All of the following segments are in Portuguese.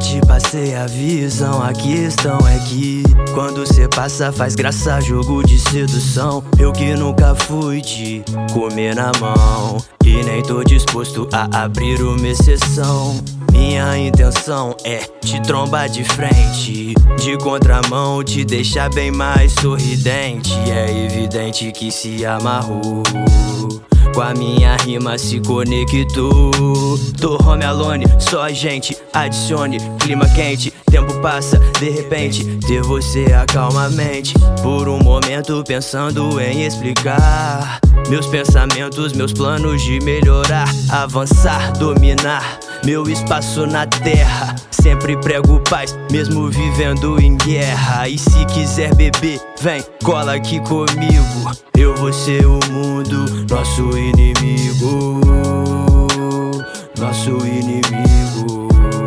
te passei a visão, a questão é que quando cê passa faz graça, jogo de sedução. Eu que nunca fui de comer na mão e nem tô disposto a abrir uma exceção. Minha intenção é te trombar de frente, de contramão te deixar bem mais sorridente. É evidente que se amarrou, com a minha rima se conectou. Tô home alone, só a gente, adicione clima quente. Tempo passa, de repente, ter você acalma a mente. Por um momento pensando em explicar meus pensamentos, meus planos de melhorar, avançar, dominar meu espaço na terra. Sempre prego paz, mesmo vivendo em guerra. E se quiser beber, vem, cola aqui comigo. Eu vou ser o mundo, nosso inimigo. Nosso inimigo.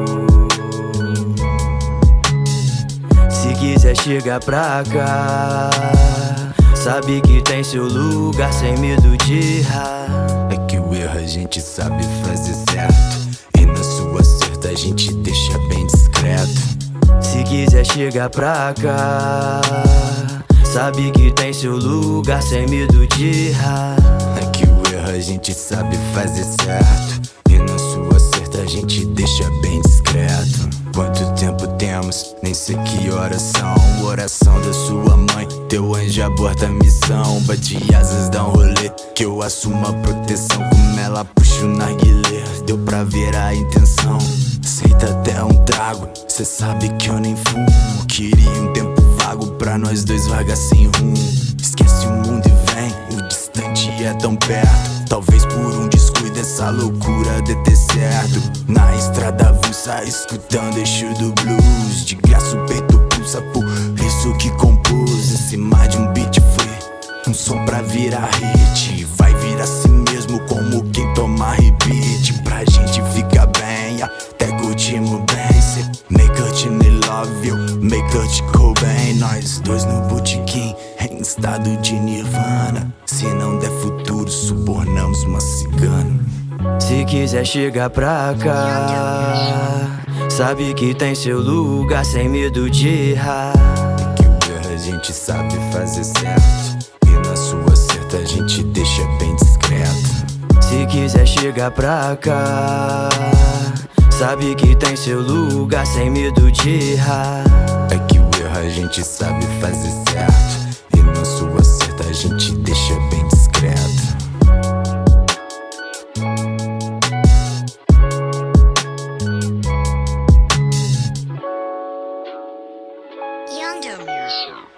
Se quiser chegar pra cá, sabe que tem seu lugar sem medo de errar. É que o erro a gente sabe fazer certo, e na sua certa a gente deixa bem discreto. Se quiser chegar pra cá, sabe que tem seu lugar sem medo de errar. É que o erro a gente sabe fazer certo, e na sua certa a gente deixa bem discreto. Quanto tempo temos? Nem sei que horas são. Oração da sua mãe, teu anjo aborta a missão. Bate asas, dá um rolê, que eu assumo a proteção. Como ela puxa o narguilé, deu pra ver a intenção. Aceita até um trago, cê sabe que eu nem fumo. Queria um tempo vago pra nós dois vagar sem rumo. Esquece o mundo e vem, o distante é tão perto. Talvez por um descuido essa loucura dê ter certo. Na estrada avulsa, escutando eixo do blues. De graça o peito pulsa, por isso que compus esse mar de um beat free, um som pra virar hit. Vai vir assim mesmo como quem toma repeat. Pra gente ficar bem, até curtimos bem. Cê make it me love you, make it go bem. Nós dois no botequim, em estado de nirvana. Se não der futuro, subornamos uma cigana. Se quiser chegar pra cá, sabe que tem seu lugar sem medo de errar. É que o erro a gente sabe fazer certo, e na sua certa a gente deixa bem discreto. Se quiser chegar pra cá, sabe que tem seu lugar sem medo de errar. É que o erro a gente sabe fazer certo, e na sua certa a gente deixa bem discreto. Yonder Music.